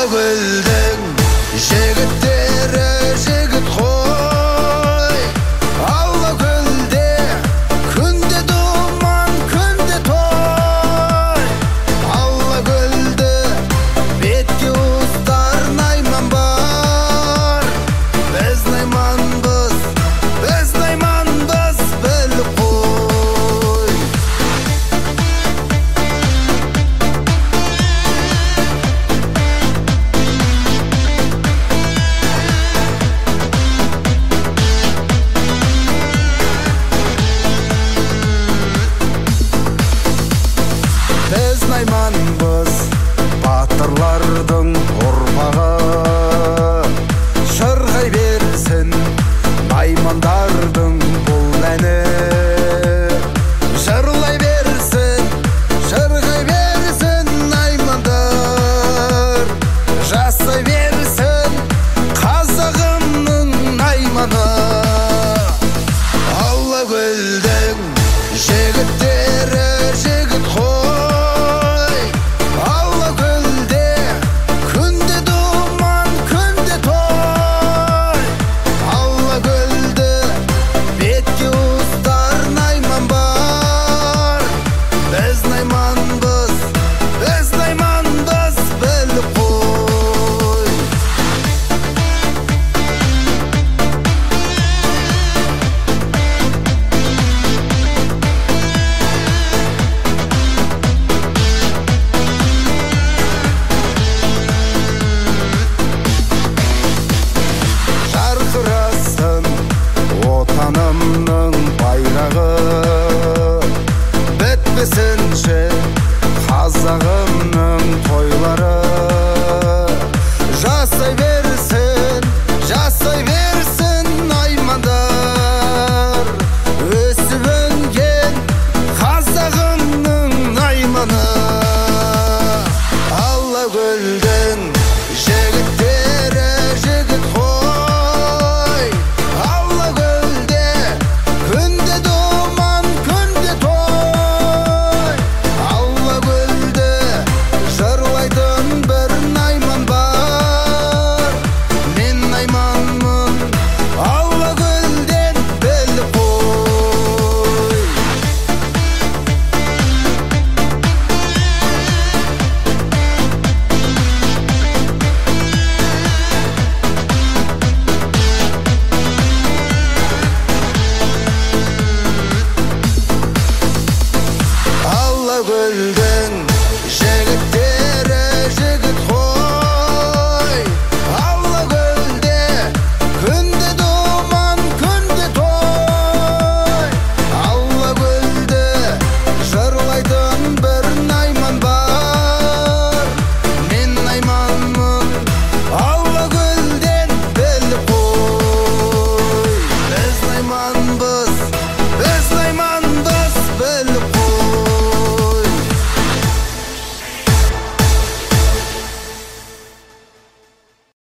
Алла гүлдің жігіттері жігіт қой. Алла гүлде күнде думан, күнде той. Алла гүлді бетке ұстар найман бар. Біз найманбыз, біліп қой. Біз найманбыз, батырлардың ұрпағы. Шырғай берсін наймандардың бұл әні. Жырлай берсін, шырғай берсін наймандар. Жасай берсін қазағымның найманы. Алла гүлдің жігіттері жігіт қой. Алла гүлде күнде думан, күнде той. Алла гүлді бетке ұстар найман бар. Біз найманбыз, біліп қой. Жарқырасын отанымның байрағы. Бітпесінші қазағымның тойлары. Жасай берсін наймандар. Өсіп өнген қазағымның найманы. Алла гүлдің жігіттері жігіт қой. Алла гүлде күнде думан, күнде той. Алла гүлді жырлайтын бір найман бар. Мен найманмын, Алла гүлден біліп қой. Алла гүлді